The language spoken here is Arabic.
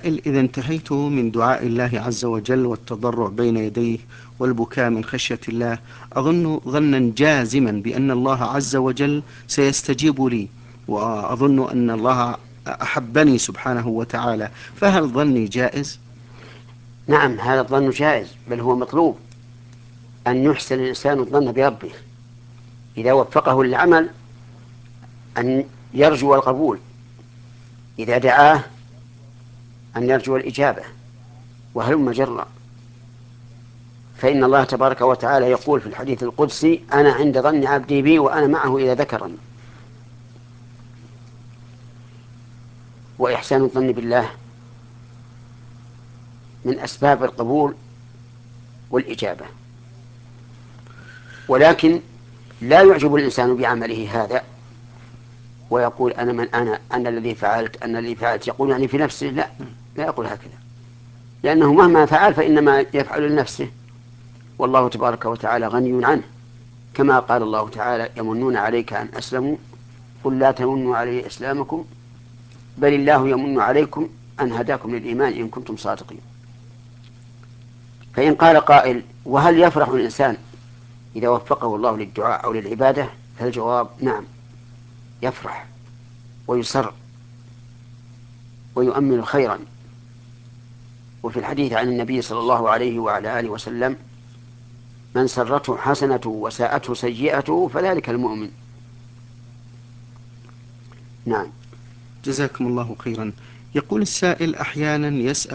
السائل: إذا انتهيت من دعاء الله عز وجل والتضرع بين يديه والبكاء من خشية الله، أظن ظنا جازما بأن الله عز وجل سيستجيب لي، وأظن أن الله أحبني سبحانه وتعالى، فهل ظني جائز؟ نعم، هذا الظن جائز، بل هو مطلوب أن يحسن الإنسان الظن بربه إذا وفقه للعمل، أن يرجو القبول، إذا دعاه أن يرجو الإجابة، وهلم جرا. فإن الله تبارك وتعالى يقول في الحديث القدسي: أنا عند ظن عبدي بي وأنا معه إذا ذكرني. وإحسان الظن بالله من أسباب القبول والإجابة، ولكن لا يعجب الإنسان بعمله هذا ويقول: أنا الذي فعلت، يقول يعني في نفسه. لا، لا يقول هكذا، لأنه مهما فعل فإنما يفعل لنفسه، والله تبارك وتعالى غني عنه، كما قال الله تعالى: يمنون عليك أن أسلموا، قل لا تمنوا علي إسلامكم، بل الله يمن عليكم أن هداكم للإيمان إن كنتم صادقين. فإن قال قائل: وهل يفرح الإنسان إذا وفقه الله للدعاء أو للعبادة؟ فالجواب: نعم، يفرح ويسر ويؤمل خيرا. وفي الحديث عن النبي صلى الله عليه وعلى آله وسلم: من سرته حسنته وساءته سيئته فذلك المؤمن. نعم. جزاكم الله خيرا. يقول السائل: أحيانا يسأل